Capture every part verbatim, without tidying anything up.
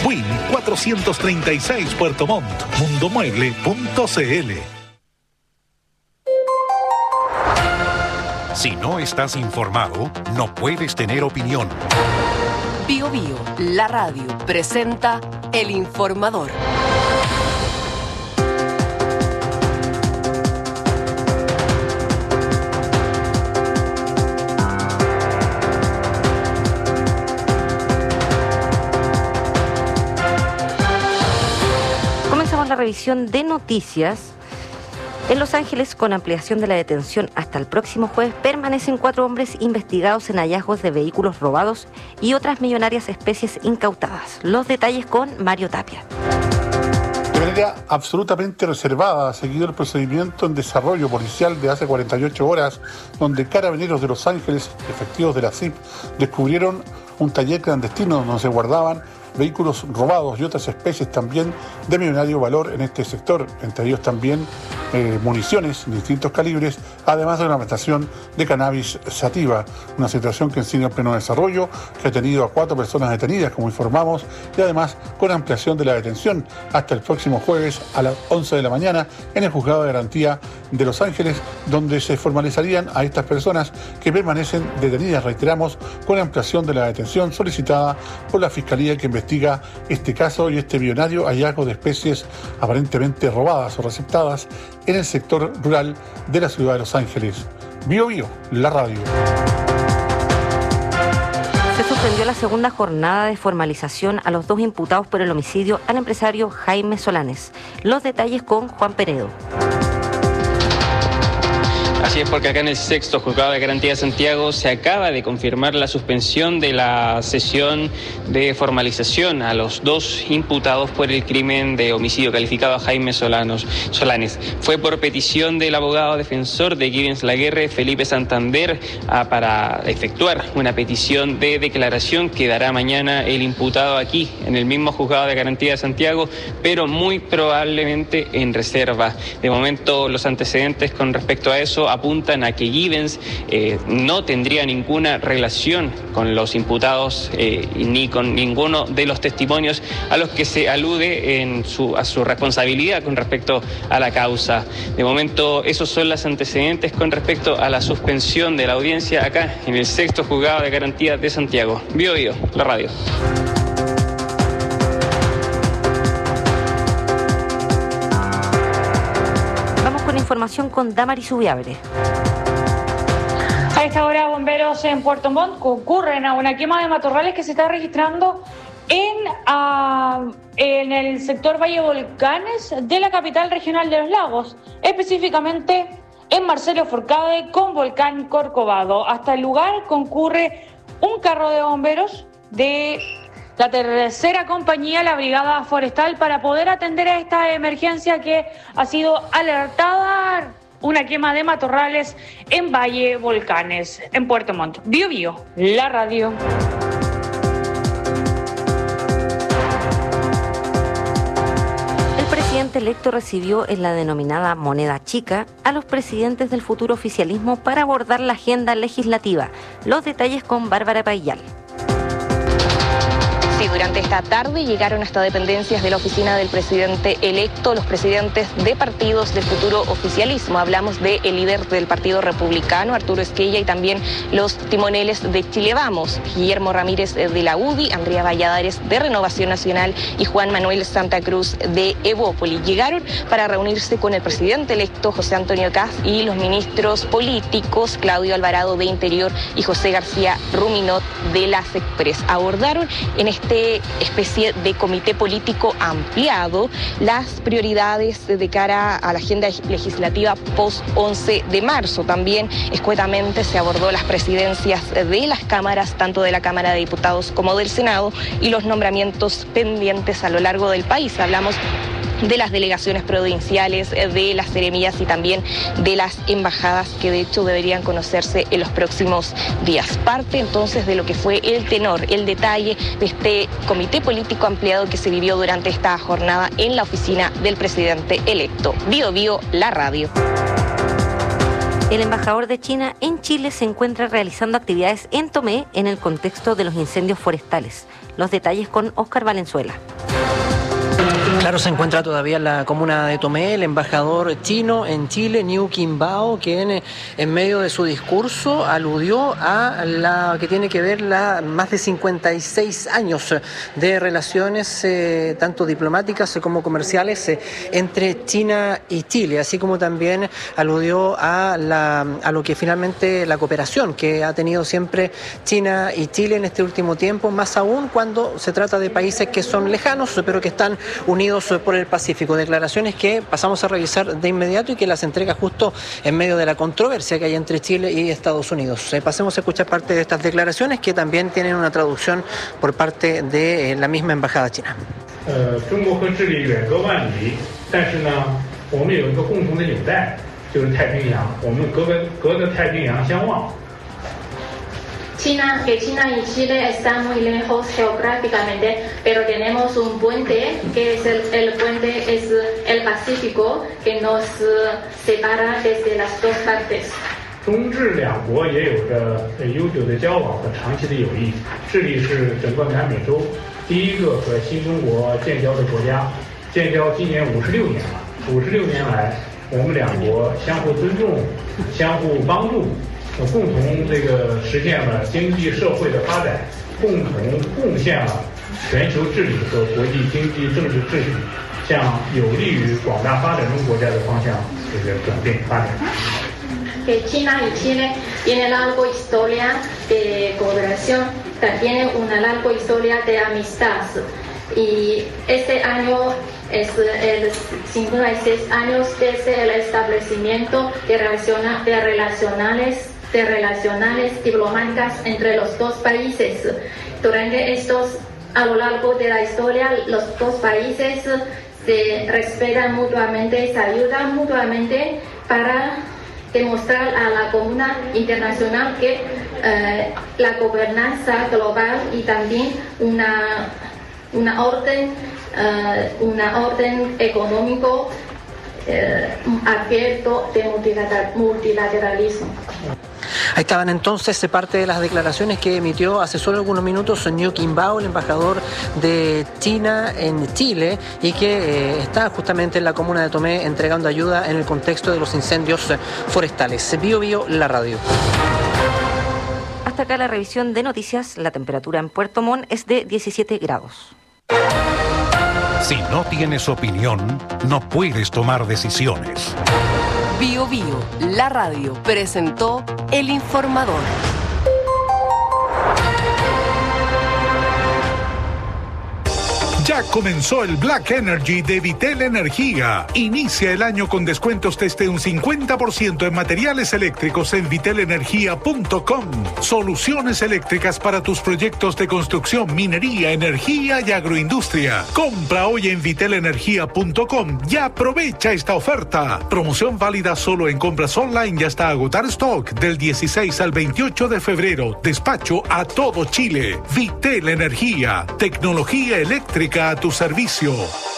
Win cuatrocientos treinta y seis Puerto Montt, mundomueble punto cl. Si no estás informado, no puedes tener opinión. Bio Bio, la radio, presenta El Informador. Comenzamos la revisión de noticias. En Los Ángeles, con ampliación de la detención hasta el próximo jueves, permanecen cuatro hombres investigados en hallazgos de vehículos robados y otras millonarias especies incautadas. Los detalles con Mario Tapia. De manera absolutamente reservada, seguido el procedimiento en desarrollo policial de hace cuarenta y ocho horas, donde carabineros de Los Ángeles, efectivos de la C I P, descubrieron un taller clandestino donde se guardaban vehículos robados y otras especies también de millonario valor en este sector, entre ellos también eh, municiones de distintos calibres, además de una plantación de cannabis sativa, una situación que sigue en pleno desarrollo, que ha tenido a cuatro personas detenidas, como informamos, y además con ampliación de la detención hasta el próximo jueves a las once de la mañana en el Juzgado de Garantía de Los Ángeles, donde se formalizarían a estas personas que permanecen detenidas, reiteramos, con ampliación de la detención solicitada por la Fiscalía que investiga este caso y este millonario hallazgo de especies aparentemente robadas o receptadas en el sector rural de la ciudad de Los Ángeles. Bio Bio, la radio. Se suspendió la segunda jornada de formalización a los dos imputados por el homicidio al empresario Jaime Solanes. Los detalles con Juan Peredo. Así es, porque acá en el sexto Juzgado de Garantía de Santiago se acaba de confirmar la suspensión de la sesión de formalización a los dos imputados por el crimen de homicidio calificado a Jaime Solanos, Solanes. Fue por petición del abogado defensor de Givens Laguerre, Felipe Santander, a, para efectuar una petición de declaración que dará mañana el imputado aquí, en el mismo Juzgado de Garantía de Santiago, pero muy probablemente en reserva. De momento, los antecedentes con respecto a eso apuntan a que Givens eh, no tendría ninguna relación con los imputados eh, ni con ninguno de los testimonios a los que se alude en su, a su responsabilidad con respecto a la causa. De momento, esos son los antecedentes con respecto a la suspensión de la audiencia acá en el sexto Juzgado de Garantía de Santiago. Bio Bio, la radio. Información con Damaris Ubiabre. A esta hora, bomberos en Puerto Montt concurren a una quema de matorrales que se está registrando en, uh, en el sector Valle Volcanes de la capital regional de los lagos, específicamente en Marcelo Forcade con Volcán Corcovado. Hasta el lugar concurre un carro de bomberos de la tercera compañía, la Brigada Forestal, para poder atender a esta emergencia que ha sido alertada, una quema de matorrales en Valle Volcanes, en Puerto Montt. Bio Bio, la radio. El presidente electo recibió en la denominada moneda chica a los presidentes del futuro oficialismo para abordar la agenda legislativa. Los detalles con Bárbara Payal. Sí, durante esta tarde llegaron hasta dependencias de la oficina del presidente electo los presidentes de partidos del futuro oficialismo. Hablamos del líder del Partido Republicano, Arturo Esquella, y también los timoneles de Chile Vamos, Guillermo Ramírez de la U D I, Andrea Valladares de Renovación Nacional y Juan Manuel Santa Cruz de Evópoli. Llegaron para reunirse con el presidente electo José Antonio Kast y los ministros políticos Claudio Alvarado de Interior y José García Ruminot de la SECPRES. Abordaron en este especie de comité político ampliado las prioridades de cara a la agenda legislativa post once de marzo. También escuetamente se abordó las presidencias de las cámaras, tanto de la Cámara de Diputados como del Senado, y los nombramientos pendientes a lo largo del país. Hablamos de las delegaciones provinciales, de las seremías y también de las embajadas, que de hecho deberían conocerse en los próximos días. Parte entonces de lo que fue el tenor, el detalle de este comité político ampliado que se vivió durante esta jornada en la oficina del presidente electo. Bio Bio, la radio. El embajador de China en Chile se encuentra realizando actividades en Tomé en el contexto de los incendios forestales. Los detalles con Óscar Valenzuela. Claro, se encuentra todavía en la comuna de Tomé el embajador chino en Chile, Niu Qimbao, quien en medio de su discurso aludió a la que tiene que ver la más de cincuenta y seis años de relaciones eh, tanto diplomáticas como comerciales eh, entre China y Chile, así como también aludió a, la, a lo que finalmente la cooperación que ha tenido siempre China y Chile en este último tiempo, más aún cuando se trata de países que son lejanos, pero que están unidos por el Pacífico. Declaraciones que pasamos a revisar de inmediato y que las entrega justo en medio de la controversia que hay entre Chile y Estados Unidos. Eh, pasemos a escuchar parte de estas declaraciones que también tienen una traducción por parte de eh, la misma embajada china. Eh, China和智利远隔万里，但是呢，我们有一个共同的纽带，就是太平洋，我们隔着隔着太平洋相望。 China, que China y Chile están muy lejos geográficamente, pero tenemos un puente, que es el, el puente es el Pacífico, que nos uh, separa desde las dos partes. 中智两国也有着悠久的交往和长期的友谊。智利是整个南美洲第一个和新中国建交的国家，建交今年五十六年了。五十六年来，我们两国相互尊重、相互帮助。 共同这个实现了经济社会的发展，共同贡献了全球治理和国际经济政治秩序，向有利于广大发展中国家的方向这个转变发展。 Que China y Chile tienen larga historia de cooperación, también una larga historia de amistad. Y este año es el cincuenta y seis años desde el establecimiento de, relaciona, de relacionales de relaciones diplomáticas entre los dos países. Durante estos, a lo largo de la historia, los dos países se respetan mutuamente, se ayudan mutuamente para demostrar a la comunidad internacional que eh, la gobernanza global y también una, una orden, eh, una orden económico eh, abierto de multilateralismo. Ahí estaban entonces parte de las declaraciones que emitió hace solo algunos minutos Niu Qimbao, el embajador de China en Chile, y que eh, está justamente en la comuna de Tomé entregando ayuda en el contexto de los incendios forestales. Bio Bio, la radio. Hasta acá la revisión de noticias. La temperatura en Puerto Montt es de diecisiete grados. Si no tienes opinión, no puedes tomar decisiones. Bio Bio, la radio, presentó El Informador. Ya comenzó el Black Energy de Vitel Energía. Inicia el año con descuentos desde un cincuenta por ciento en materiales eléctricos en vitel energía punto com. Soluciones eléctricas para tus proyectos de construcción, minería, energía y agroindustria. Compra hoy en vitel energía punto com y aprovecha esta oferta. Promoción válida solo en compras online y hasta agotar stock del dieciséis al veintiocho de febrero. Despacho a todo Chile. Vitel Energía. Tecnología eléctrica a tu servicio.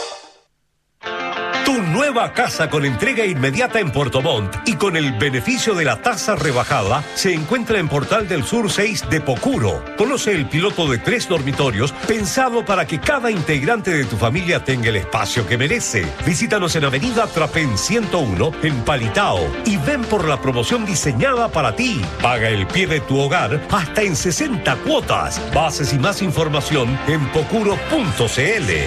Tu nueva casa con entrega inmediata en Puerto Montt y con el beneficio de la tasa rebajada se encuentra en Portal del Sur seis de Pocuro. Conoce el piloto de tres dormitorios pensado para que cada integrante de tu familia tenga el espacio que merece. Visítanos en Avenida Trapén ciento uno en Palitao y ven por la promoción diseñada para ti. Paga el pie de tu hogar hasta en sesenta cuotas. Bases y más información en pocuro punto cl.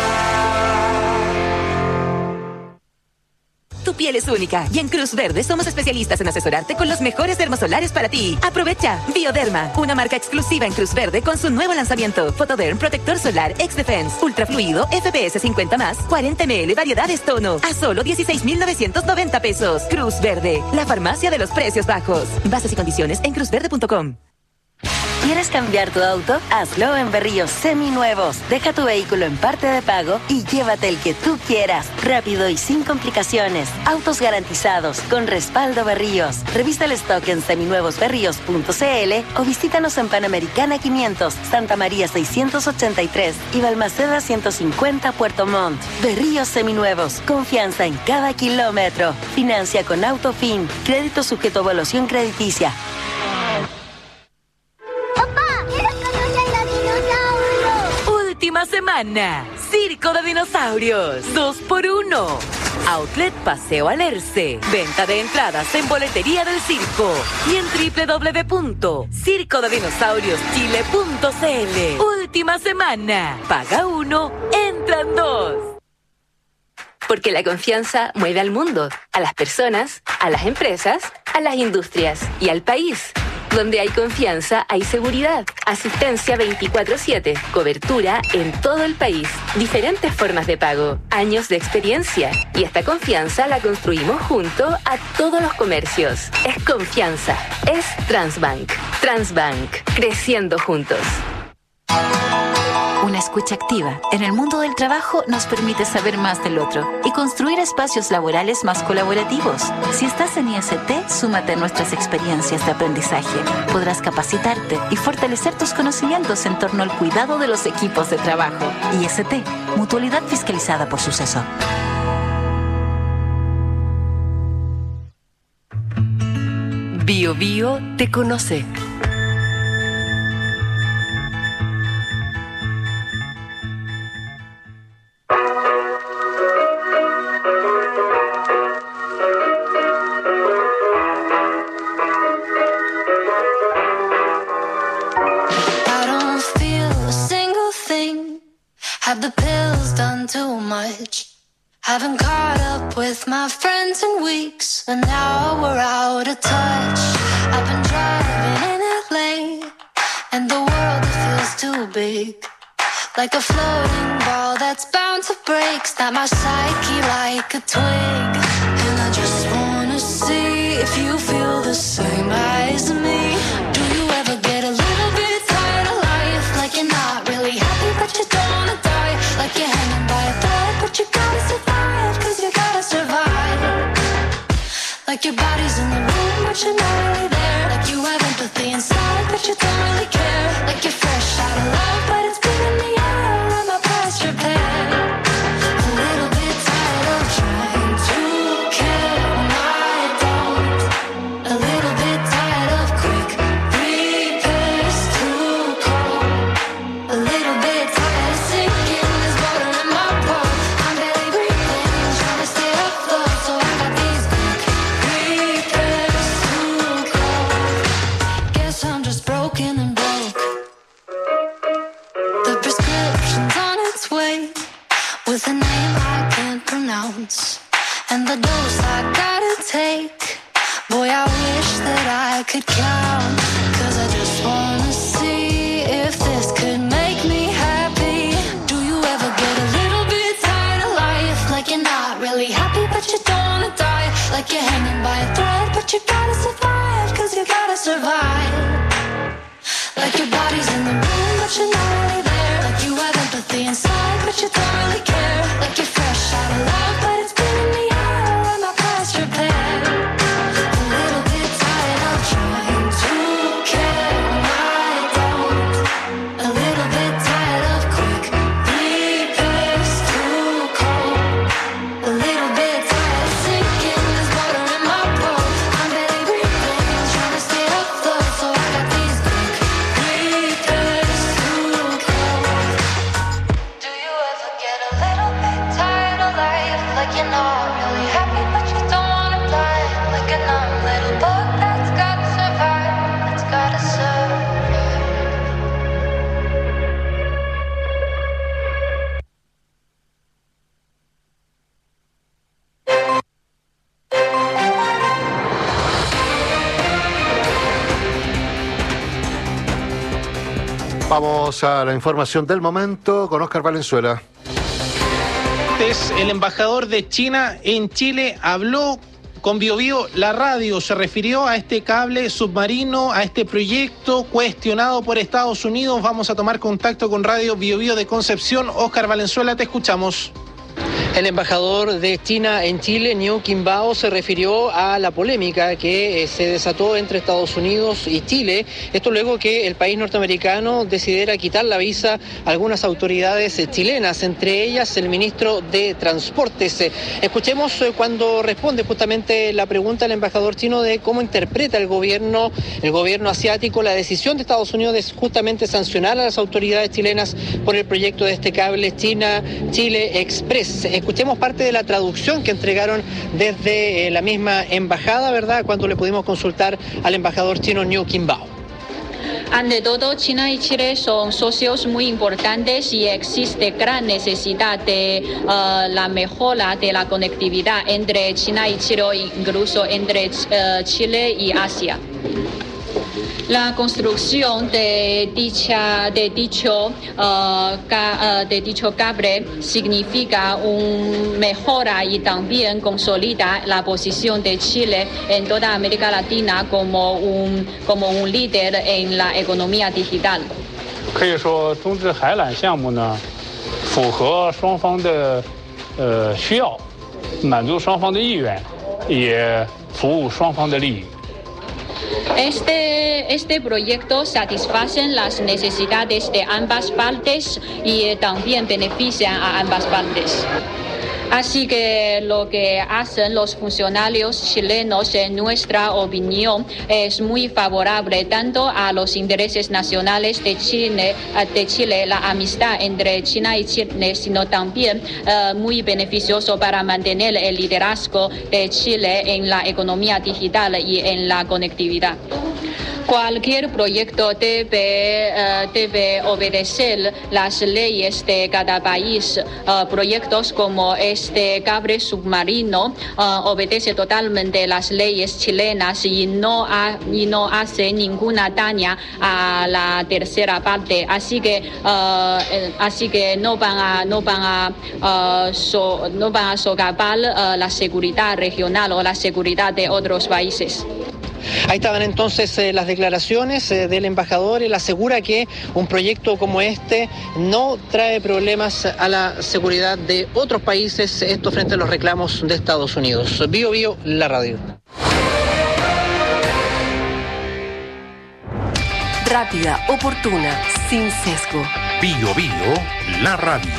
Tu piel es única y en Cruz Verde somos especialistas en asesorarte con los mejores dermosolares para ti. Aprovecha Bioderma, una marca exclusiva en Cruz Verde con su nuevo lanzamiento. Photoderm Protector Solar X-Defense, Ultra Fluido F P S cincuenta más, cuarenta mililitros, variedades tono, a solo dieciséis mil novecientos noventa pesos. Cruz Verde, la farmacia de los precios bajos. Bases y condiciones en cruz verde punto com. ¿Quieres cambiar tu auto? Hazlo en Berríos Seminuevos. Deja tu vehículo en parte de pago y llévate el que tú quieras. Rápido y sin complicaciones. Autos garantizados con respaldo Berríos. Revisa el stock en seminuevos berríos punto cl o visítanos en Panamericana quinientos, Santa María seiscientos ochenta y tres y Balmaceda ciento cincuenta Puerto Montt. Berríos Seminuevos. Confianza en cada kilómetro. Financia con Autofin. Crédito sujeto a evaluación crediticia. Última semana semana. Circo de Dinosaurios, dos por uno. Outlet Paseo Alerce. Venta de entradas en boletería del circo y en doble u doble u doble u punto circo de dinosaurios chile punto c l. Última semana. Paga uno, entran dos. Porque la confianza mueve al mundo, a las personas, a las empresas, a las industrias y al país. Donde hay confianza, hay seguridad. Asistencia veinticuatro siete. Cobertura en todo el país. Diferentes formas de pago. Años de experiencia. Y esta confianza la construimos junto a todos los comercios. Es confianza. Es Transbank. Transbank. Creciendo juntos. Una escucha activa en el mundo del trabajo nos permite saber más del otro y construir espacios laborales más colaborativos. Si estás en I S T, súmate a nuestras experiencias de aprendizaje. Podrás capacitarte y fortalecer tus conocimientos en torno al cuidado de los equipos de trabajo. I S T, mutualidad fiscalizada por Suceso. Bio Bio te conoce. Have the pills done too much? Haven't caught up with my friends in weeks, and now we're out of touch. I've been driving in L A, and the world it feels too big, like a floating ball that's bound to break. Snap my psyche like a twig, and I just wanna see if you feel the same as me. Do you ever get a little bit tired of life, like you're not really happy but you don't wanna die? Like you're hanging by a thread, but you gotta survive, cause you gotta survive. Like your body's in the room, but you're not really there. Like you have empathy inside, but you don't really care. Like you're fresh out of love, but it's been in the air, and my past repair. A little bit tired of trying to care when I don't. A little bit tired of quick repairs too cold. A little bit tired of sinking. With a name I can't pronounce, and the dose I gotta take. Boy, I wish that I could count, cause I just wanna see if this could make me happy. Do you ever get a little bit tired of life, like you're not really happy but you don't wanna die? Like you're hanging by a thread, but you gotta survive, cause you gotta survive. Like your body's in the room, but you're not really there. Like you have empathy inside, but you don't really care. Like you're fresh out of love, but it's been in the air, and my past repair. A little bit tired of trying to care when I don't. A little bit tired of quick repairs too cold. A little bit tired of sinking, there's water in my boat. I'm barely breathing, trying to stay afloat, so I got these quick repairs too cold. Do you ever get a little bit tired of life, like you're not really happy but you don't wanna die? Like a numb little bug that's gotta survive, that's gotta survive. Vamos a la información del momento con Óscar Valenzuela. El embajador de China en Chile habló con Bio Bio, la radio, se refirió a este cable submarino, a este proyecto cuestionado por Estados Unidos. Vamos a tomar contacto con Radio Bio Bio de Concepción. Óscar Valenzuela, te escuchamos. El embajador de China en Chile, Niu Qianbao, se refirió a la polémica que eh, se desató entre Estados Unidos y Chile. Esto luego que el país norteamericano decidiera quitar la visa a algunas autoridades eh, chilenas, entre ellas el ministro de Transportes. Eh, escuchemos eh, cuando responde justamente la pregunta del embajador chino de cómo interpreta el gobierno, el gobierno asiático la decisión de Estados Unidos de justamente sancionar a las autoridades chilenas por el proyecto de este cable China-Chile Express. Escuchemos parte de la traducción que entregaron desde eh, la misma embajada, ¿verdad?, cuando le pudimos consultar al embajador chino Niu Qianbao. Ante todo, China y Chile son socios muy importantes y existe gran necesidad de uh, la mejora de la conectividad entre China y Chile, incluso entre uh, Chile y Asia. La construcción de dicha de dicho uh, ca, uh, de dicho cable significa una mejora y también consolida la posición de Chile en toda América Latina como un como un líder en la economía digital. 可以说，中日海缆项目呢，符合双方的呃需要，满足双方的意愿，也服务双方的利益。 Este, este proyecto satisface las necesidades de ambas partes y también beneficia a ambas partes. Así que lo que hacen los funcionarios chilenos, en nuestra opinión, es muy favorable tanto a los intereses nacionales de Chile, de Chile la amistad entre China y Chile, sino también uh, muy beneficioso para mantener el liderazgo de Chile en la economía digital y en la conectividad. Cualquier proyecto debe, uh, debe obedecer las leyes de cada país. Uh, proyectos como este cable submarino uh, obedece totalmente las leyes chilenas y no, ha, y no hace ninguna daña a la tercera parte. Así que, uh, así que no van a, no van a, uh, so, no van a socavar uh, la seguridad regional o la seguridad de otros países. Ahí estaban entonces eh, las declaraciones eh, del embajador. Él asegura que un proyecto como este no trae problemas a la seguridad de otros países, esto frente a los reclamos de Estados Unidos. Bio Bio, la radio. Rápida, oportuna, sin sesgo. Bio Bio, la radio.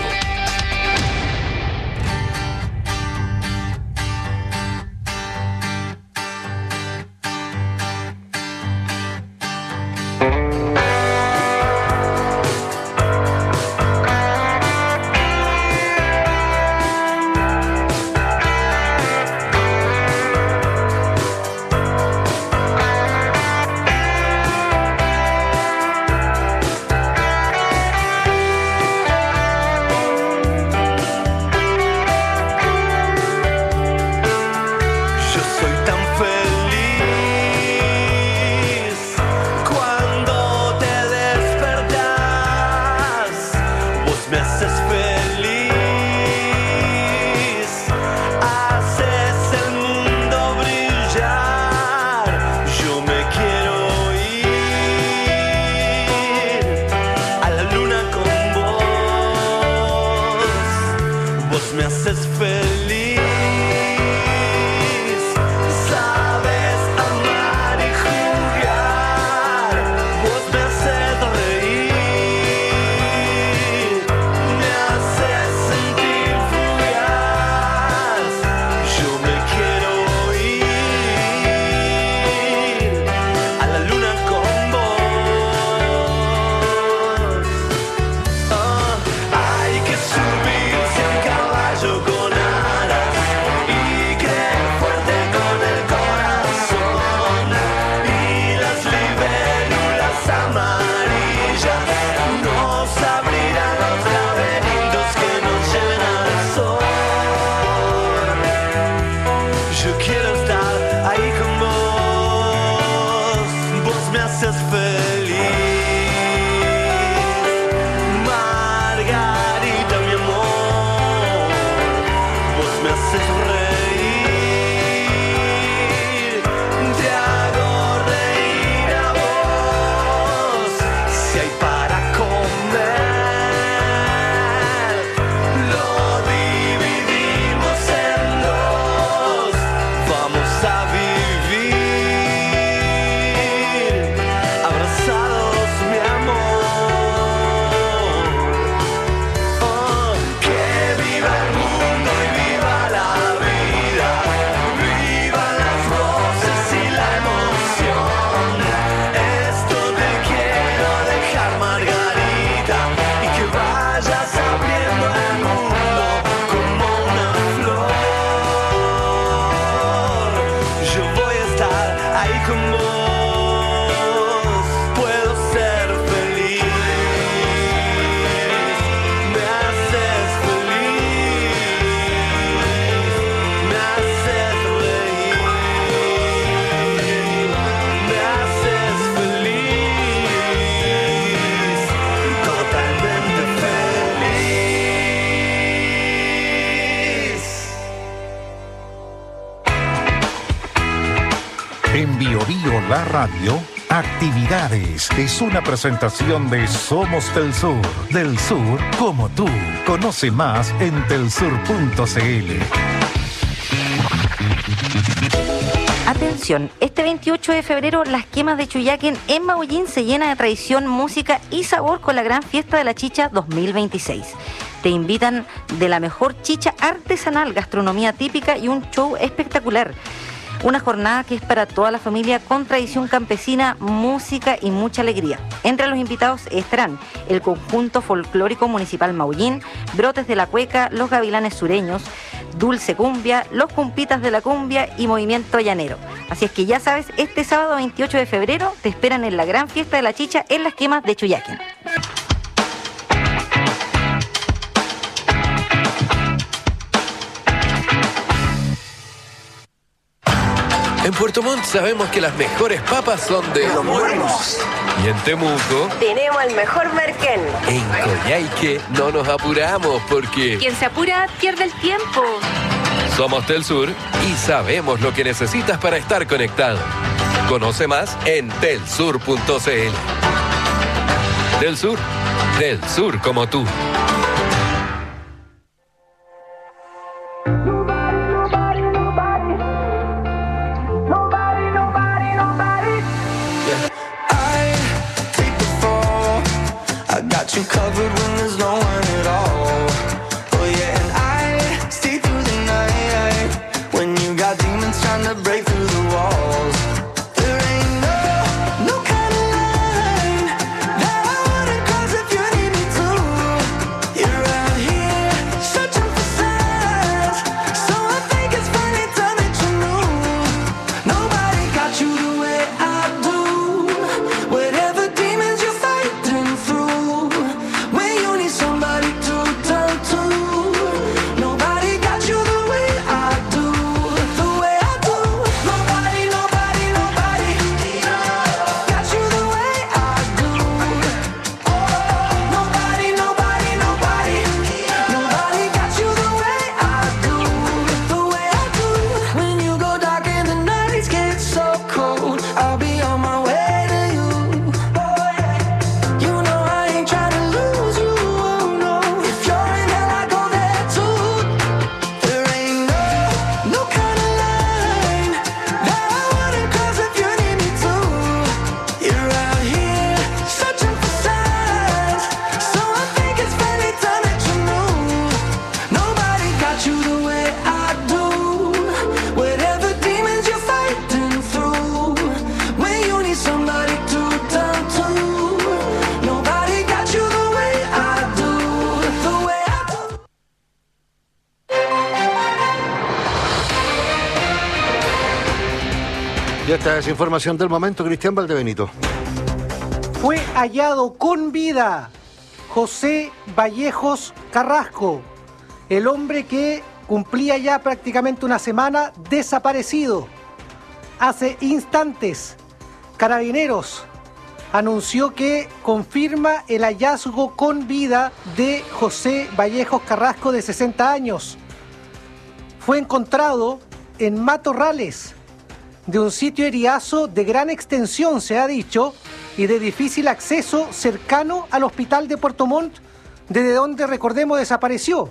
Hay que subirse al caballo con alas. La Radio, actividades. Es una presentación de Somos del Sur. Del Sur como tú. Conoce más en telsur punto cl. Atención, este veintiocho de febrero las quemas de Chuyaquén en Maullín se llenan de tradición, música y sabor con la gran fiesta de la chicha dos mil veintiséis. Te invitan de la mejor chicha artesanal, gastronomía típica y un show espectacular. Una jornada que es para toda la familia con tradición campesina, música y mucha alegría. Entre los invitados estarán el conjunto folclórico municipal Maullín, Brotes de la Cueca, Los Gavilanes Sureños, Dulce Cumbia, Los Cumpitas de la Cumbia y Movimiento Llanero. Así es que ya sabes, este sábado veintiocho de febrero te esperan en la gran fiesta de la chicha en las quemas de Chuyaquén. En Puerto Montt sabemos que las mejores papas son de Los Buenos. Y en Temuco tenemos el mejor merquén. En Coyhaique no nos apuramos porque quien se apura pierde el tiempo. Somos del Sur y sabemos lo que necesitas para estar conectado. Conoce más en telsur punto cl. Del Sur, del Sur como tú. You covered when there's no one at all. Oh yeah, and I stay through the night when you got demons trying to break through the walls. There ain't no, no kind of line that I wouldn't cross if you need me to. You're out here searching for signs, so I think it's finally time that you knew. Nobody got you the way I do. Whatever demons you're fighting through. Y esta es información del momento, Cristian Valdebenito. Fue hallado con vida José Vallejos Carrasco, el hombre que cumplía ya prácticamente una semana desaparecido. Hace instantes, Carabineros anunció que confirma el hallazgo con vida de José Vallejos Carrasco, de sesenta años. Fue encontrado en matorrales de un sitio eriazo de gran extensión, se ha dicho, y de difícil acceso, cercano al hospital de Puerto Montt, desde donde, recordemos, desapareció.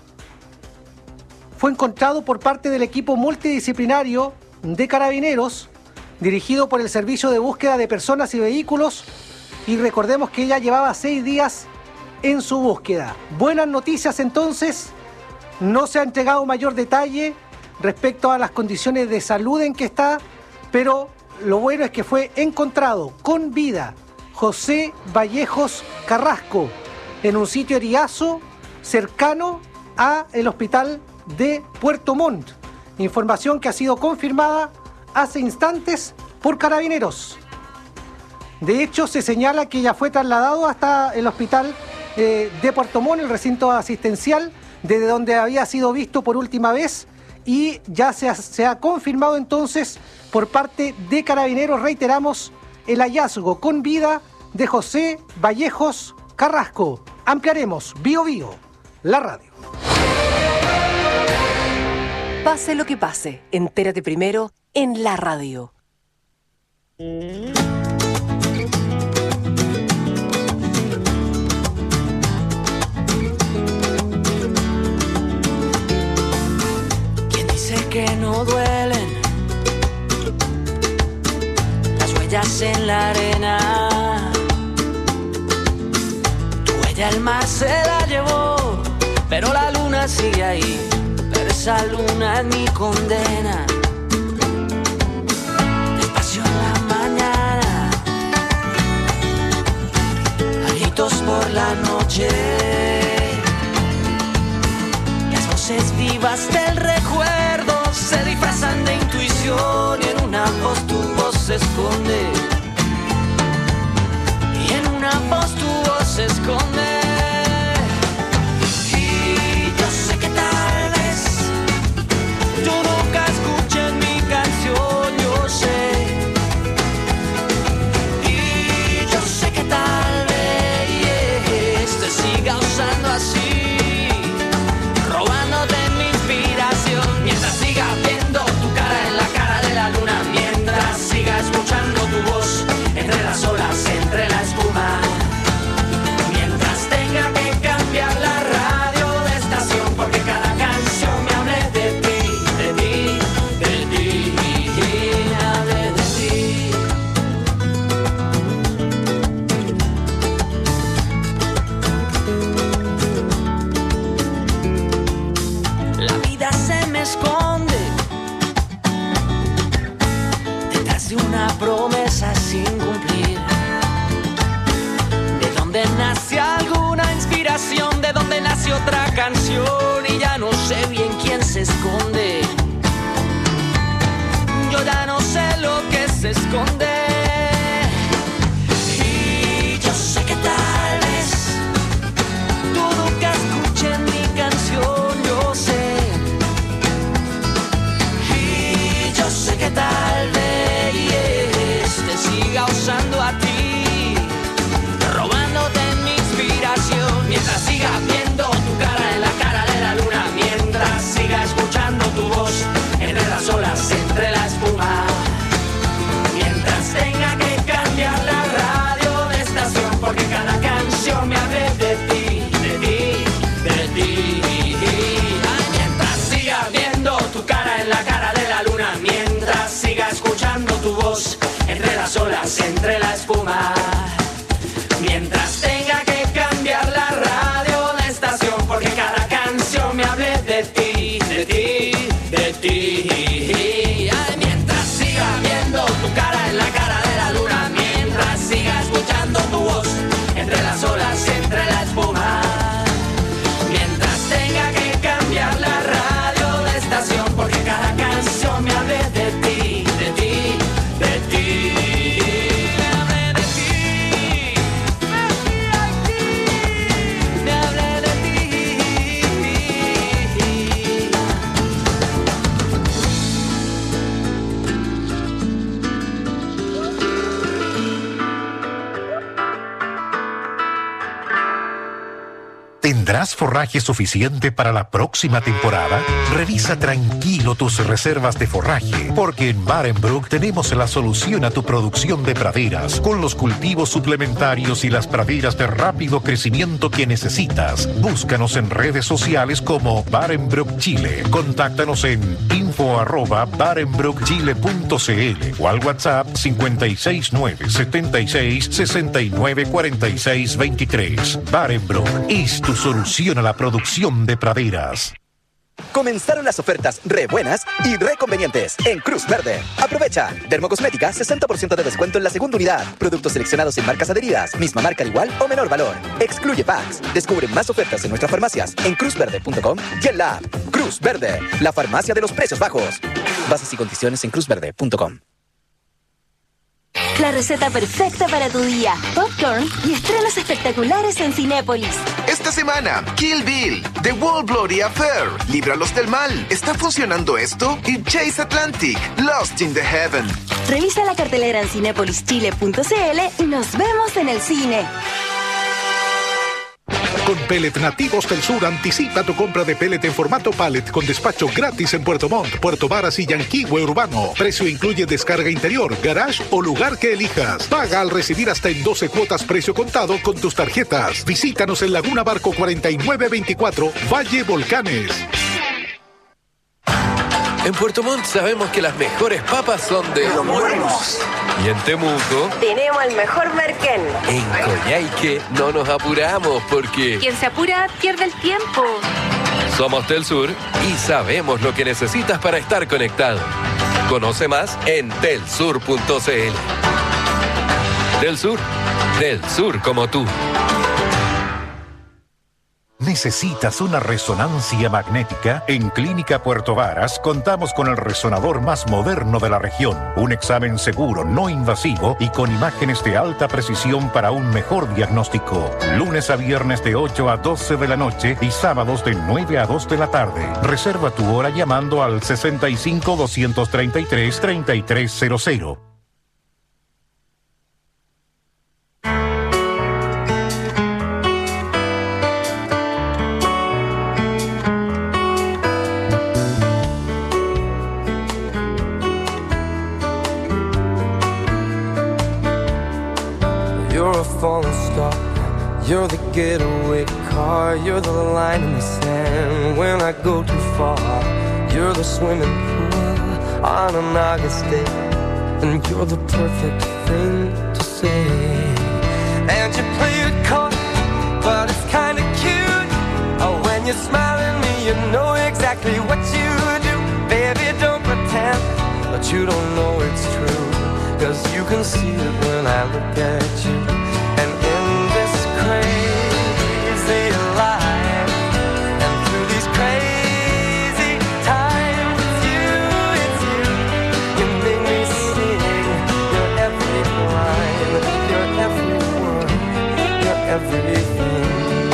Fue encontrado por parte del equipo multidisciplinario de Carabineros, dirigido por el Servicio de Búsqueda de Personas y Vehículos, y recordemos que ella llevaba seis días en su búsqueda. Buenas noticias entonces, no se ha entregado mayor detalle respecto a las condiciones de salud en que está, pero lo bueno es que fue encontrado con vida José Vallejos Carrasco en un sitio eriazo cercano al hospital de Puerto Montt. Información que ha sido confirmada hace instantes por Carabineros. De hecho, se señala que ya fue trasladado hasta el hospital eh, de Puerto Montt, el recinto asistencial, desde donde había sido visto por última vez, y ya se ha, se ha confirmado entonces por parte de Carabineros, reiteramos, el hallazgo con vida de José Vallejos Carrasco. Ampliaremos Bio Bio, la radio. Pase lo que pase, entérate primero en la radio. ¿Quién dice que no duelen las huellas en la arena? Tu huella el mar se la llevó, pero la luna sigue ahí. Pero esa luna es mi condena. Despacio en la mañana, gritos por la noche, las voces vivas del recuerdo se disfrazan de intuición y en una voz tu voz se esconde. Y en una voz tu voz se esconde. Y yo sé que tal vez tú nunca escuches mi canción, yo sé. Y yo sé que tal vez te siga usando así, robándote mi inspiración. Mientras siga viendo tu cara en la cara de la luna, mientras siga escuchando tu voz entre las olas, entre la espuma, mientras tenga que cambiar la radio de estación, porque cada canción me hable de ti, de ti, de ti, me hable de ti. La vida se me esconde detrás de una promesa sin cumplir. De dónde nace alguna inspiración, de dónde nace otra canción, y ya no sé bien quién se esconde. Yo ya no sé lo que se esconde. Y yo sé que tal vez tú nunca escuches mi canción, yo sé. Y yo sé que tal vez te siga usando a ti, robándote mi inspiración. Mientras siga viendo tu cara en la cara de la luna, mientras siga escuchando tu voz entre las olas, entre la espuma, mientras tenga que cambiar la radio de estación, porque cada canción me hable de ti, de ti, de ti. Ay, mientras siga viendo tu cara en la cara de la luna, mientras siga escuchando tu voz entre las olas, entre la espuma, mientras tenga que cambiar la radio de estación, porque cada canción me hable de ti, de ti, de ti. Ay, mientras siga viendo tu cara en la cara de la luna, mientras siga escuchando tu voz entre las olas, entre la espuma, mientras tenga que cambiar la radio de estación, porque cada canción me hable de ti, de ti, de ti. Me hable de ti, me hable de ti. ¿Tendrás forraje suficiente para la próxima temporada? Revisa tranquilo tus reservas de forraje, porque en Barenbrook tenemos la solución a tu producción de praderas, con los cultivos suplementarios y las praderas de rápido crecimiento que necesitas. Búscanos en redes sociales como Barenbrook Chile. Contáctanos en info arroba barenbrook chile punto c l o al WhatsApp cinco seis nueve, siete seis, seis nueve, cuatro seis dos tres. Barenbrook es tu solución a la producción de praderas. Comenzaron las ofertas re buenas y re convenientes en Cruz Verde. Aprovecha. Dermocosmética, sesenta por ciento de descuento en la segunda unidad. Productos seleccionados en marcas adheridas, misma marca de igual o menor valor. Excluye packs. Descubre más ofertas en nuestras farmacias en cruz verde punto com y en la app. Cruz Verde, la farmacia de los precios bajos. Bases y condiciones en cruz verde punto com. La receta perfecta para tu día. Popcorn y estrenos espectaculares en Cinépolis. Esta semana, Kill Bill, The World Bloody Affair, Líbralos del Mal, ¿está funcionando esto? Y Chase Atlantic, Lost in the Heaven. Revisa la cartelera en cinépolis chile punto c l y nos vemos en el cine. Con Pellet Nativos del Sur, anticipa tu compra de pellet en formato pallet con despacho gratis en Puerto Montt, Puerto Varas y Yanquihue Urbano. Precio incluye descarga interior, garage o lugar que elijas. Paga al recibir hasta en doce cuotas precio contado con tus tarjetas. Visítanos en Laguna Barco cuarenta y nueve veinticuatro, Valle Volcanes. En Puerto Montt sabemos que las mejores papas son de Los Buenos. Y en Temuco Tenemos el mejor merquén. En Coyhaique no nos apuramos porque Quien se apura pierde el tiempo. somos Telsur y sabemos lo que necesitas para estar conectado. Conoce más en telsur punto c l. Telsur, del sur como tú. ¿Necesitas una resonancia magnética? En Clínica Puerto Varas contamos con el resonador más moderno de la región. Un examen seguro, no invasivo y con imágenes de alta precisión para un mejor diagnóstico. Lunes a viernes de ocho a doce de la noche y sábados de nueve a dos de la tarde. Reserva tu hora llamando al sesenta y cinco, doscientos treinta y tres, treinta y tres cero cero. Falling star, you're the getaway car, you're the line in the sand when I go too far, you're the swimming pool on an August day, and you're the perfect thing to say. And you play it coy, but it's kinda cute. Oh, when you smile at me, you know exactly what you do. Baby, don't pretend that you don't know it's true, 'cause you can see it when I look at you. And in this crazy life, and through these crazy times, it's you, it's you. You make me sing your every line, your every word, your everything.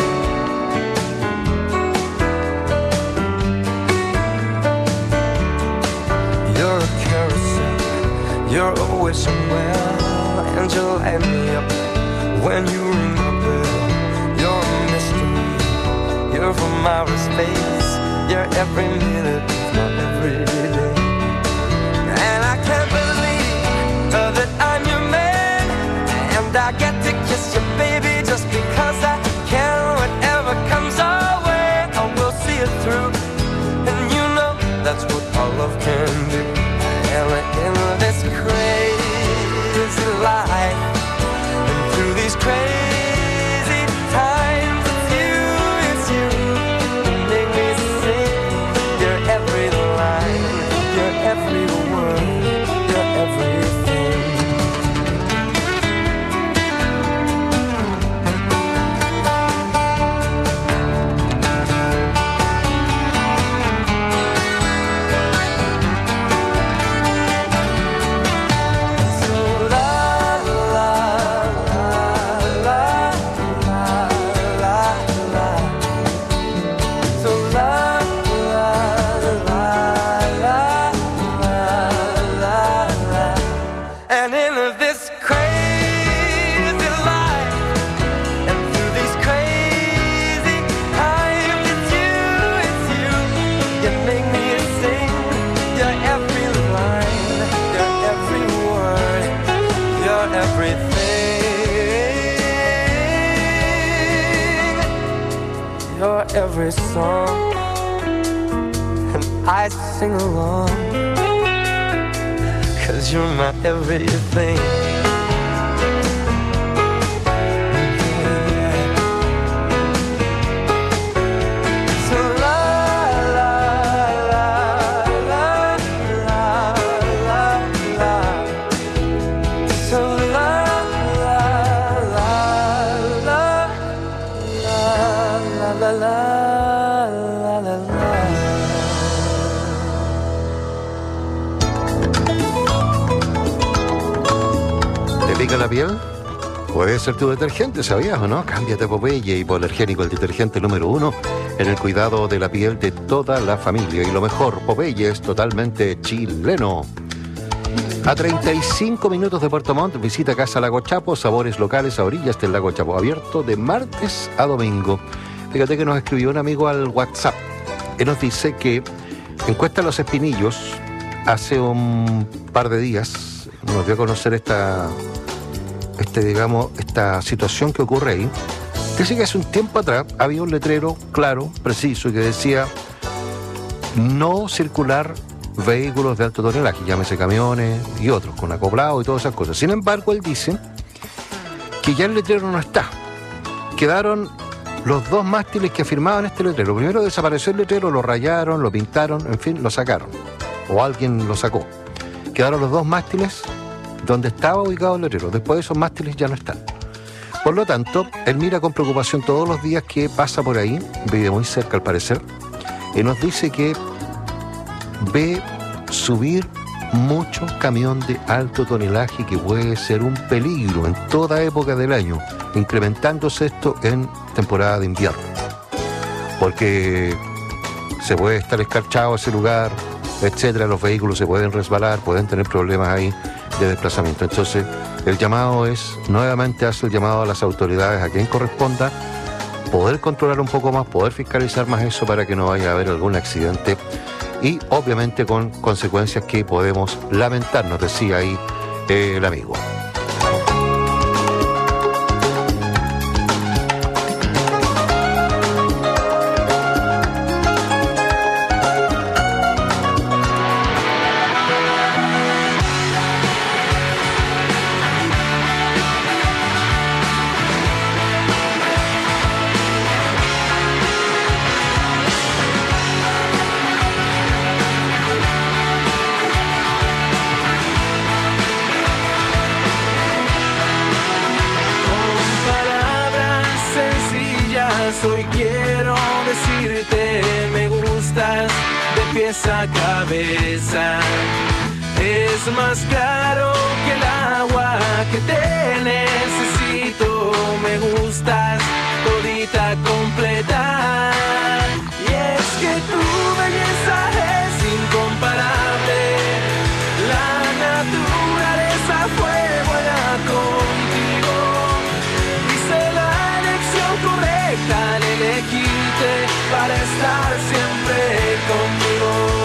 You're a carousel, you're a wishing well, and you light me up when you ring the bell. You're a mystery, you're from outer space, you're every minute of my every day. And I can't believe uh, that I'm your man, and I get to kiss you, baby, just because I can. Whatever comes our way, I will see it through, and you know that's what our love can do. And in this crazy life, through these crazy times, it's you, it's you. You make me sing your every line, your every word, your everything. So la la la. Your every song, and I sing along, 'cause you're my everything. ¿La piel? Puede ser tu detergente, ¿sabías o no? Cámbiate a Popeye, hipoalergénico, el detergente número uno en el cuidado de la piel de toda la familia. Y lo mejor, Popeye es totalmente chileno. A treinta y cinco minutos de Puerto Montt, visita Casa Lago Chapo, sabores locales a orillas del Lago Chapo, abierto de martes a domingo. fíjate que nos escribió un amigo al WhatsApp. Él nos dice que Encuesta Los Espinillos, hace un par de días, nos dio a conocer esta, este, digamos, esta situación que ocurre ahí. Dice que hace un tiempo atrás había un letrero claro, preciso, que decía no circular vehículos de alto tonelaje, llámese camiones y otros, con acoplado y todas esas cosas. Sin embargo, él dice que ya el letrero no está. Quedaron los dos mástiles que afirmaban este letrero. Primero desapareció el letrero, lo rayaron, lo pintaron, en fin, lo sacaron. O alguien lo sacó. Quedaron los dos mástiles donde estaba ubicado el letrero. Después esos mástiles ya no están. Por lo tanto, él mira con preocupación todos los días que pasa por ahí, vive muy cerca al parecer, y nos dice que ve subir mucho camión de alto tonelaje que puede ser un peligro en toda época del año, incrementándose esto en temporada de invierno. Porque se puede estar escarchado ese lugar, etcétera, los vehículos se pueden resbalar, pueden tener problemas ahí de desplazamiento. Entonces, el llamado es, nuevamente hace el llamado a las autoridades, a quien corresponda, poder controlar un poco más, poder fiscalizar más eso para que no vaya a haber algún accidente y obviamente con consecuencias que podemos lamentar, nos decía ahí eh, el amigo. Hoy quiero decirte, me gustas de pies a cabeza. Es más caro que el agua que te necesito. Me gustas todita completa. Y es que tu belleza es incomparable. La naturaleza fue buena contigo. Hice la elección correcta al elegirte para estar siempre conmigo.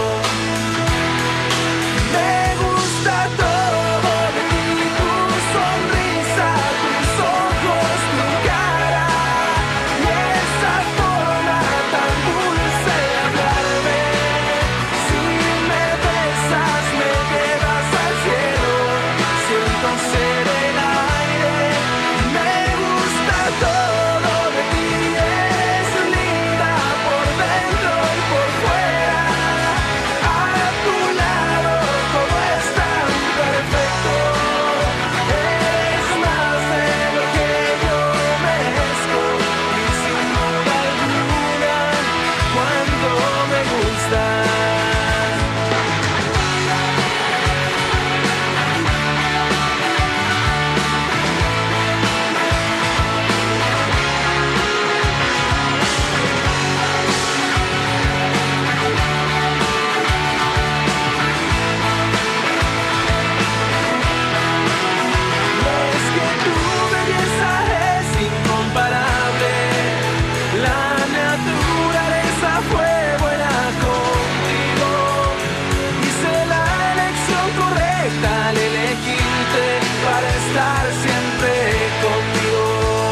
Me gusta todo de ti, tu sonrisa, tus ojos, tu cara y esa forma tan dulce de hablarme. Si me besas me llevas al cielo, siento ser el aire. Me gusta todo de ti, es linda por dentro y por fuera. A tu lado todo es tan perfecto. Es más de lo que yo merezco y sin duda alguna cuando me gustas. Es que tu belleza es incomparable. La naturaleza fue buena contigo. Hice la elección correcta al elegirte para estar siempre conmigo.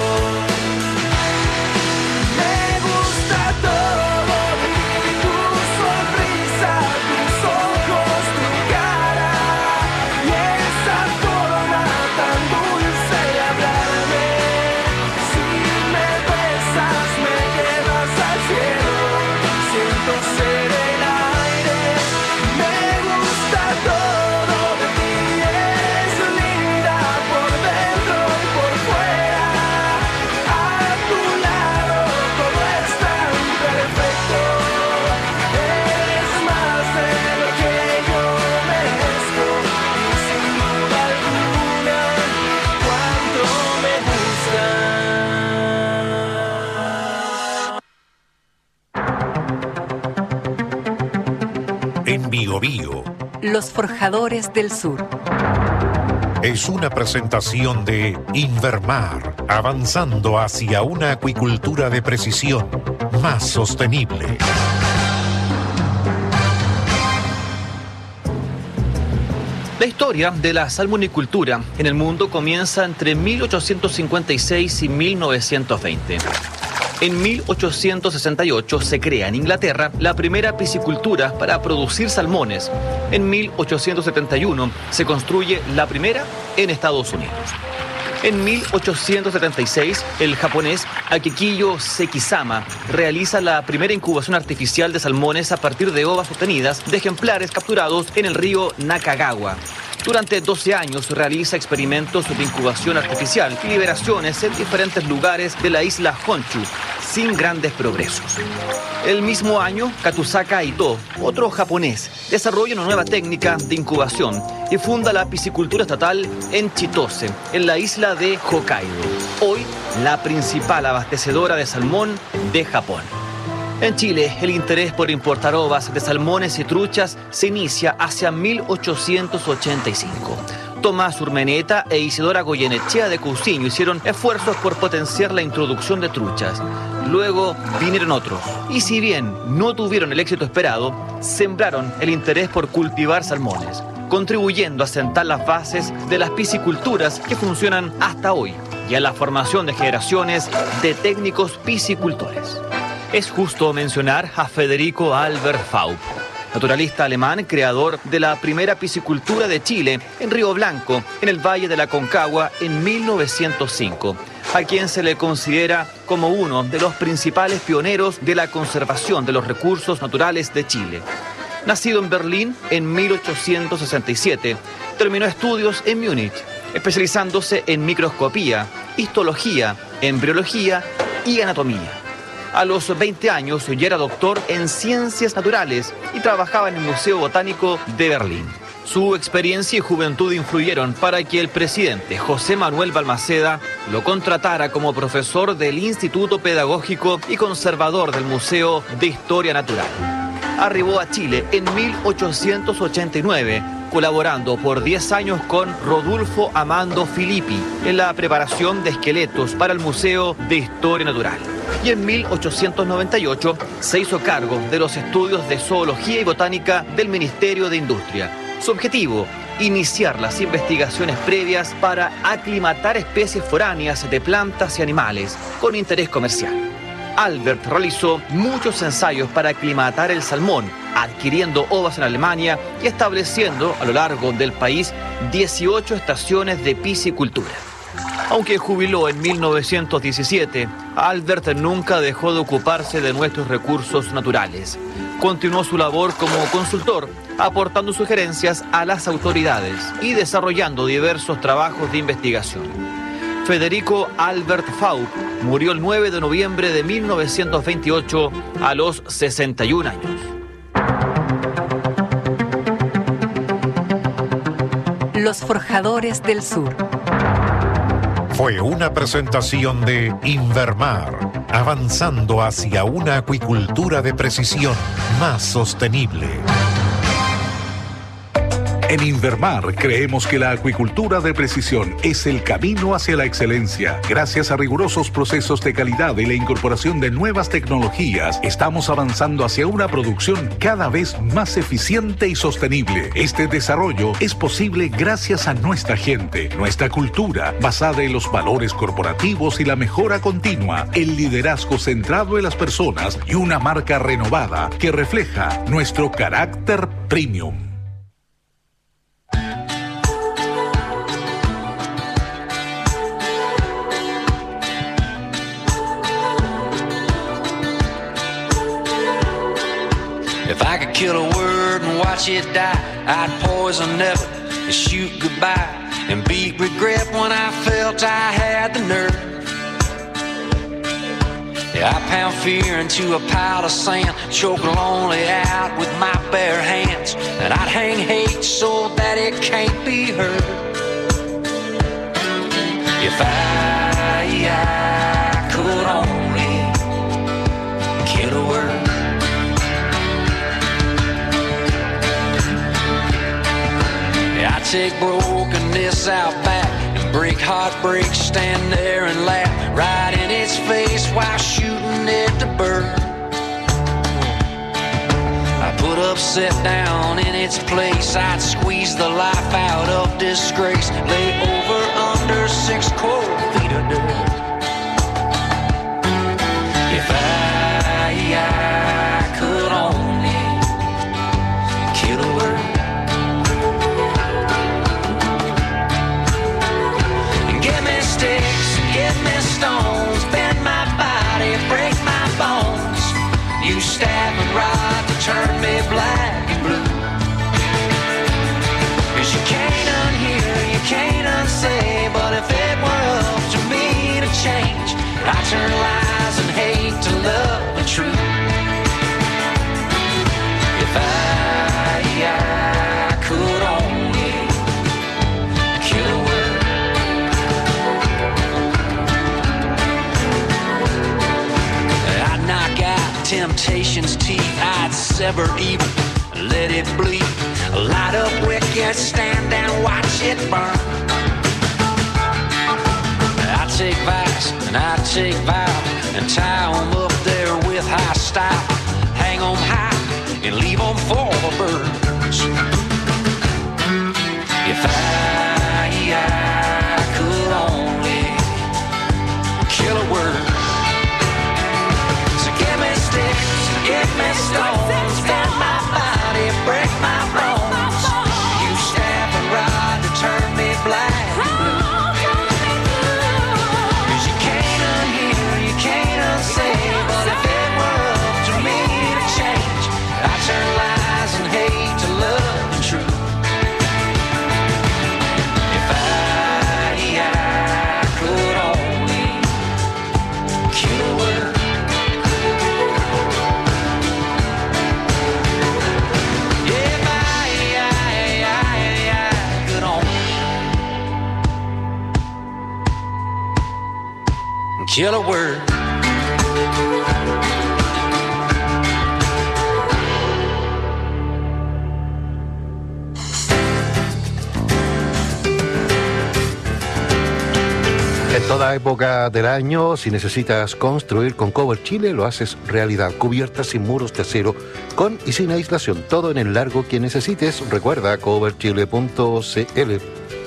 Me gusta todo de ti, tu sonrisa, tus ojos, tu cara y esa forma tan dulce de hablarme. Si me besas me llevas al cielo, siento ser el aire. Me gusta todo de ti, es linda por dentro y por fuera. A tu lado todo es tan perfecto. Es más de lo que yo merezco y sin duda alguna cuánto me gusta. En Bio Bio Los Forjadores del Sur. es una presentación de Invermar, avanzando hacia una acuicultura de precisión más sostenible. La historia de la salmonicultura en el mundo comienza entre mil ochocientos cincuenta y seis y mil novecientos veinte. En mil ochocientos sesenta y ocho se crea en Inglaterra la primera piscicultura para producir salmones. En mil ochocientos setenta y uno se construye la primera en Estados Unidos. En mil ochocientos setenta y seis, el japonés Akikiyo Sekisama realiza la primera incubación artificial de salmones a partir de ovas obtenidas de ejemplares capturados en el río Nakagawa. Durante doce años realiza experimentos de incubación artificial y liberaciones en diferentes lugares de la isla Honshu, sin grandes progresos. El mismo año, Katusaka Ito, otro japonés, desarrolla una nueva técnica de incubación y funda la piscicultura estatal en Chitose, en la isla de Hokkaido, hoy la principal abastecedora de salmón de Japón. En Chile, el interés por importar ovas de salmones y truchas se inicia hacia mil ochocientos ochenta y cinco. Tomás Urmeneta e Isidora Goyenechea de Cousiño hicieron esfuerzos por potenciar la introducción de truchas. Luego vinieron otros, y si bien no tuvieron el éxito esperado, sembraron el interés por cultivar salmones, contribuyendo a sentar las bases de las pisciculturas que funcionan hasta hoy y a la formación de generaciones de técnicos piscicultores. Es justo mencionar a Federico Albert Faub, naturalista alemán, creador de la primera piscicultura de Chile en Río Blanco, en el Valle de la Concagua, en mil novecientos cinco, a quien se le considera como uno de los principales pioneros de la conservación de los recursos naturales de Chile. Nacido en Berlín en mil ochocientos sesenta y siete, terminó estudios en Múnich, especializándose en microscopía, histología, embriología y anatomía. A los veinte años ya era doctor en ciencias naturales y trabajaba en el Museo Botánico de Berlín. Su experiencia y juventud influyeron para que el presidente José Manuel Balmaceda lo contratara como profesor del Instituto Pedagógico y Conservador del Museo de Historia Natural. Arribó a Chile en mil ochocientos ochenta y nueve, colaborando por diez años con Rodolfo Amando Filippi en la preparación de esqueletos para el Museo de Historia Natural. Y en mil ochocientos noventa y ocho se hizo cargo de los estudios de zoología y botánica del Ministerio de Industria. Su objetivo, iniciar las investigaciones previas para aclimatar especies foráneas de plantas y animales con interés comercial. Albert realizó muchos ensayos para aclimatar el salmón, adquiriendo ovas en Alemania y estableciendo a lo largo del país dieciocho estaciones de piscicultura. Aunque jubiló en mil novecientos diecisiete, Albert nunca dejó de ocuparse de nuestros recursos naturales. Continuó su labor como consultor, aportando sugerencias a las autoridades y desarrollando diversos trabajos de investigación. Federico Albert Faub murió el nueve de noviembre de mil novecientos veintiocho a los sesenta y un años. Los Forjadores del Sur. Fue una presentación de Invermar, avanzando hacia una acuicultura de precisión más sostenible. En Invermar creemos que la acuicultura de precisión es el camino hacia la excelencia. Gracias a rigurosos procesos de calidad y la incorporación de nuevas tecnologías, estamos avanzando hacia una producción cada vez más eficiente y sostenible. Este desarrollo es posible gracias a nuestra gente, nuestra cultura, basada en los valores corporativos y la mejora continua, el liderazgo centrado en las personas y una marca renovada que refleja nuestro carácter premium. If I could kill a word and watch it die, I'd poison never and shoot goodbye and beat regret when I felt I had the nerve. Yeah, I pound fear into a pile of sand, choke lonely out with my bare hands, and I'd hang hate so that it can't be heard. If I, I could only kill a word. I take brokenness out back and break heartbreaks, stand there and laugh right in its face while shooting it to burn. I put upset down in its place, I'd squeeze the life out of disgrace, lay over under six cold feet of dirt. If I, I could only kill a word. Give me sticks, give me stones, bend my body, break my bones. You stab and rod to turn me black and blue. Cause you can't unhear, you can't unsay, but if it were up to me to change, I'd turn lies and hate to love and truth. If I, I could only kill a word. I'd knock out temptation's teeth, I'd sever evil, let it bleed. Light up wicked, stand and watch it burn. I'd take vice and I'd take vow and tie 'em up there with high style. Hang 'em high and leave 'em for the birds. If I, I could only kill a word. So give me sticks, give me stones, bend my body, break my bones. You stab and rod to turn me black and blue. Cause you can't unhear, you can't unsay, but if it were up to me to change, I'd turn lies and hate to love and truth. If I, I could only kill a word. If I, I, I, I could only kill a word. En toda época del año, si necesitas construir con Cover Chile, lo haces realidad. Cubiertas sin muros de acero, con y sin aislación. Todo en el largo que necesites. Recuerda cover chile punto c l.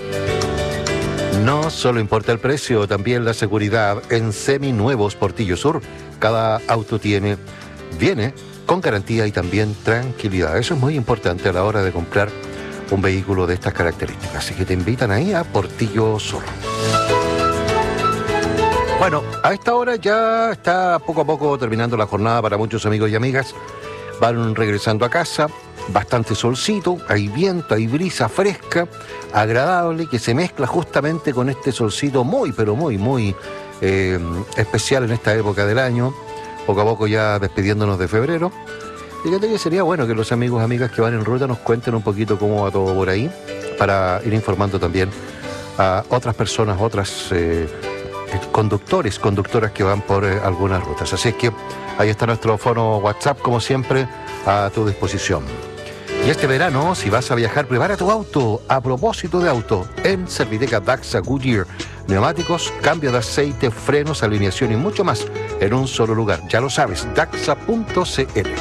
No solo importa el precio, también la seguridad. En Seminuevos Portillo Sur, cada auto tiene, viene con garantía y también tranquilidad. Eso es muy importante a la hora de comprar un vehículo de estas características. Así que te invitan ahí a Portillo Sur. Bueno, a esta hora ya está poco a poco terminando la jornada para muchos amigos y amigas. Van regresando a casa, bastante solcito, hay viento, hay brisa fresca, agradable, que se mezcla justamente con este solcito muy, pero muy, muy eh, especial en esta época del año. Poco a poco ya despidiéndonos de febrero. Fíjate que sería bueno que los amigos y amigas que van en ruta nos cuenten un poquito cómo va todo por ahí, para ir informando también a otras personas, otras eh, conductores, conductoras que van por eh, algunas rutas. Así es que ahí está nuestro foro WhatsApp, como siempre, a tu disposición. Y este verano, si vas a viajar, prepara tu auto. A propósito de auto, en Serviteca Daxa Goodyear, neumáticos, cambio de aceite, frenos, alineación y mucho más en un solo lugar. Ya lo sabes, daxa punto c l.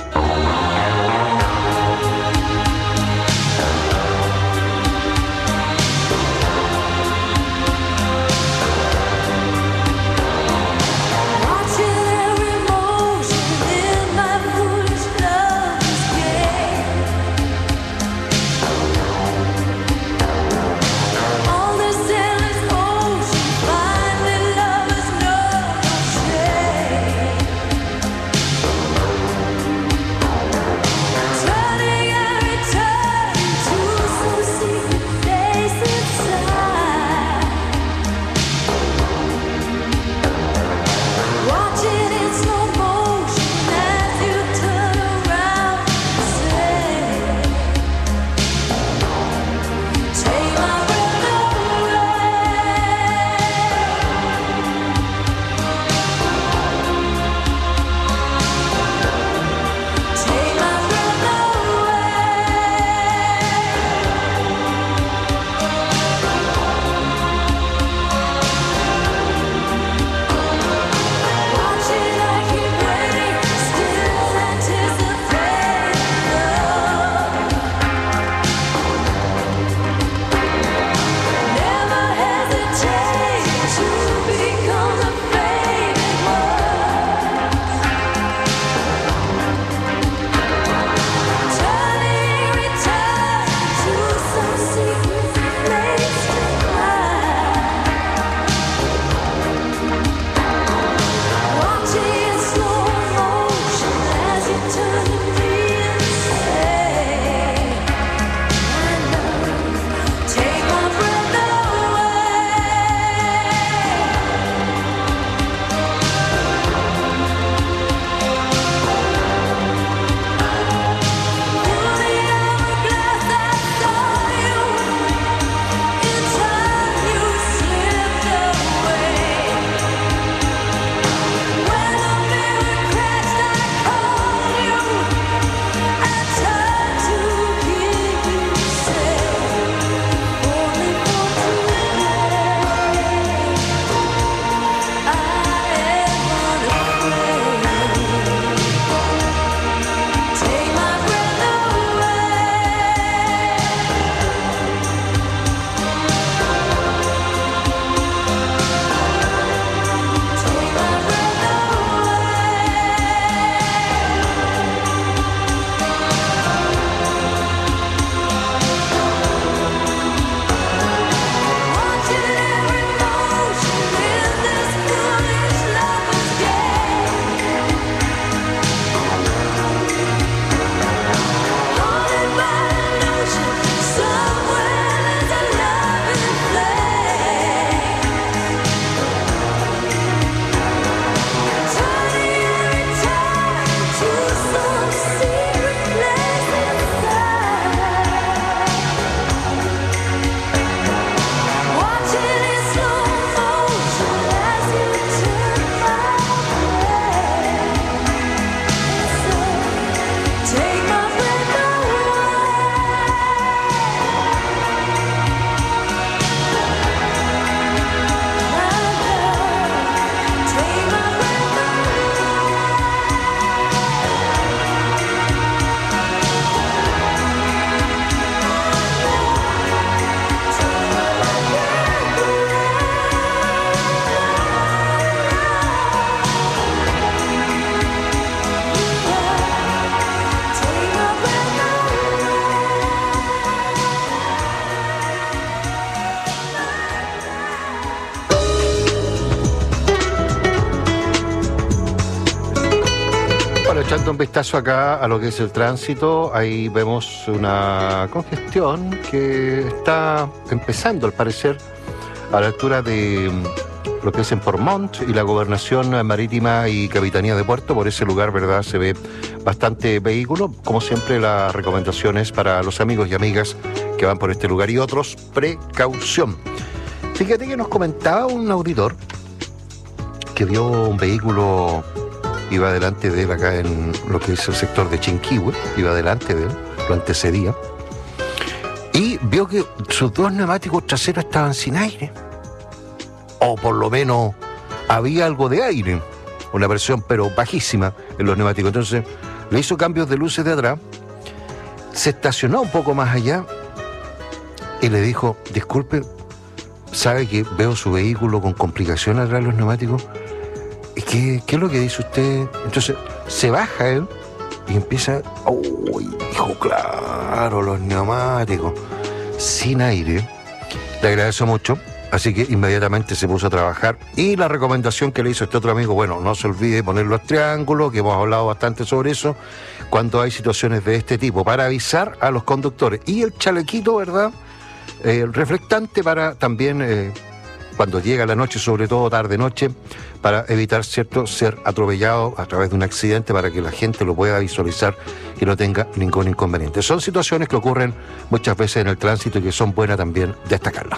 Echando un vistazo acá a lo que es el tránsito, ahí vemos una congestión que está empezando al parecer a la altura de lo que es en Portmont y la Gobernación Marítima y Capitanía de Puerto. Por ese lugar, ¿verdad?, se ve bastante vehículo. Como siempre, la recomendación es para los amigos y amigas que van por este lugar y otros, precaución. Fíjate que nos comentaba un auditor que vio un vehículo, iba delante de él acá en lo que es el sector de Chinquihue, iba delante de él, lo antecedía, y vio que sus dos neumáticos traseros estaban sin aire, o por lo menos había algo de aire, una presión pero bajísima en los neumáticos. Entonces le hizo cambios de luces de atrás, se estacionó un poco más allá y le dijo: disculpe, ¿sabe que veo su vehículo con complicaciones atrás de los neumáticos? ¿Y qué, qué es lo que dice usted? Entonces se baja él y empieza: uy, dijo, claro, los neumáticos sin aire. Le agradezco mucho. Así que inmediatamente se puso a trabajar. Y la recomendación que le hizo este otro amigo: bueno, no se olvide poner los triángulos, que hemos hablado bastante sobre eso, cuando hay situaciones de este tipo, para avisar a los conductores. Y el chalequito, ¿verdad?, eh, el reflectante para también, eh, cuando llega la noche, sobre todo tarde-noche, para evitar, ¿cierto?, ser atropellado a través de un accidente, para que la gente lo pueda visualizar y no tenga ningún inconveniente. Son situaciones que ocurren muchas veces en el tránsito y que son buenas también destacarlas.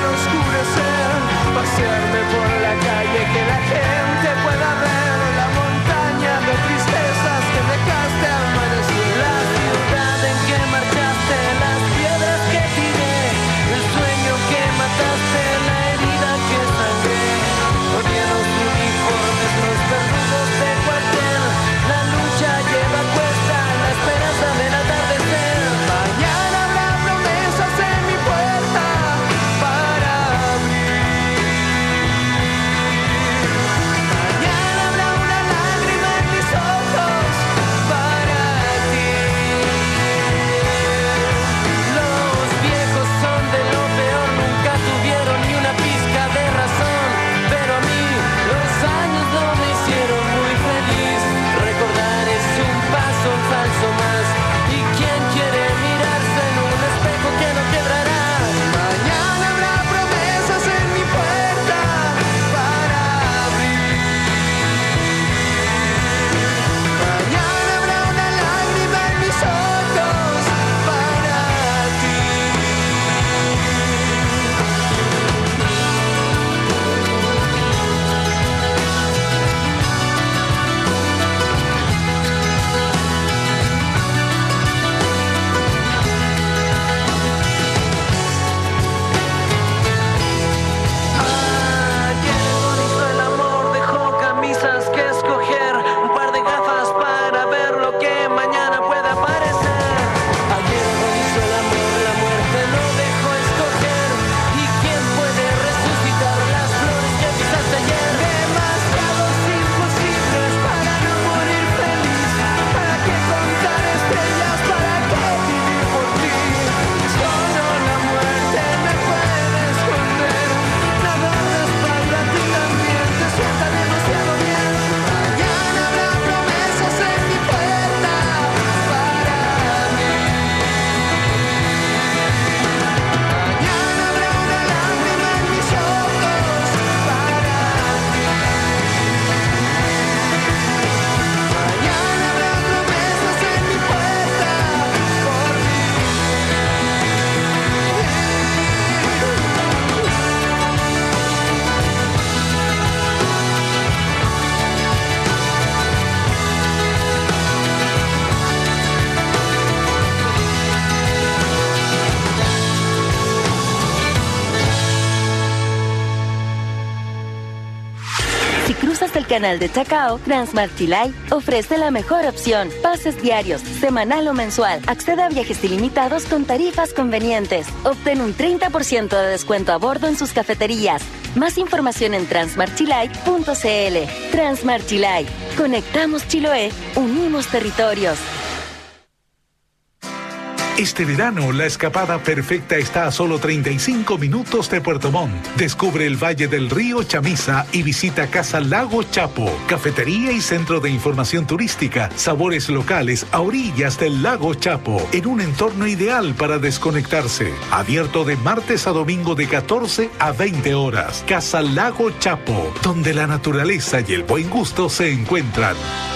Pasearme por la calle, que la gente pueda ver la montaña. del canal de Chacao, Transmart Chilay ofrece la mejor opción. Pases diarios, semanal o mensual. Accede a viajes ilimitados con tarifas convenientes. Obtén un treinta por ciento de descuento a bordo en sus cafeterías. Más información en transmart chilay punto c l. Transmart Chilay. Conectamos Chiloé, unimos territorios. Este verano, la escapada perfecta está a solo treinta y cinco minutos de Puerto Montt. Descubre el Valle del Río Chamisa y visita Casa Lago Chapo, cafetería y centro de información turística, sabores locales a orillas del Lago Chapo, en un entorno ideal para desconectarse. Abierto de martes a domingo de catorce a veinte horas. Casa Lago Chapo, donde la naturaleza y el buen gusto se encuentran.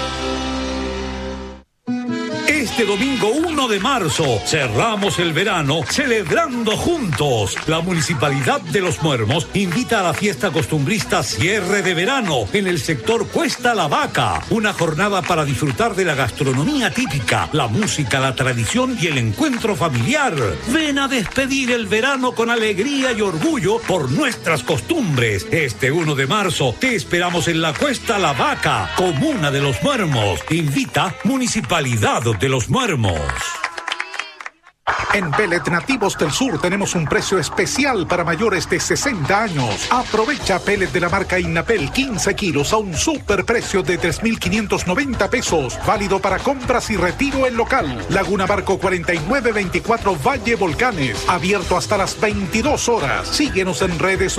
Este domingo uno de marzo cerramos el verano celebrando juntos. La Municipalidad de Los Muermos invita a la fiesta costumbrista Cierre de Verano en el sector Cuesta La Vaca. Una jornada para disfrutar de la gastronomía típica, la música, la tradición y el encuentro familiar. Ven a despedir el verano con alegría y orgullo por nuestras costumbres. Este uno de marzo te esperamos en la Cuesta La Vaca, comuna de Los Muermos. Invita Municipalidad de Los Muermos. En Pellet Nativos del Sur tenemos un precio especial para mayores de sesenta años. Aprovecha pellet de la marca Innapel quince kilos a un superprecio de tres mil quinientos noventa pesos. Válido para compras y retiro en local. Laguna Barco cuarenta y nueve veinticuatro Valle Volcanes. Abierto hasta las veintidós horas. Síguenos en redes